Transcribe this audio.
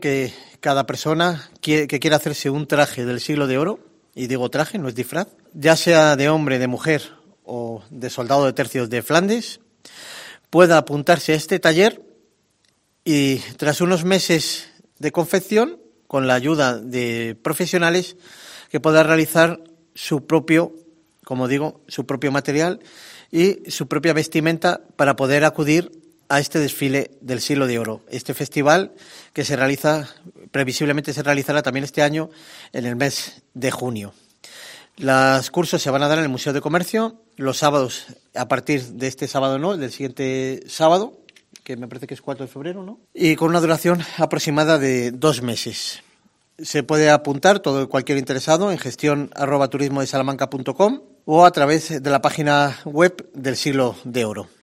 Que cada persona que quiera hacerse un traje del siglo de oro, y digo traje, no es disfraz, ya sea de hombre, de mujer o de soldado de tercios de Flandes, pueda apuntarse a este taller y tras unos meses de confección, con la ayuda de profesionales, que pueda realizar su propio, como digo, su propio material y su propia vestimenta para poder acudir a este desfile del siglo de oro, este festival que se realiza, previsiblemente se realizará también este año en el mes de junio. Los cursos se van a dar en el Museo de Comercio los sábados, a partir de este sábado no, del siguiente sábado, que me parece que es 4 de febrero, ¿no? Y con una duración aproximada de 2 meses. Se puede apuntar cualquier interesado en gestión@turismodesalamanca.com o a través de la página web del Siglo de Oro.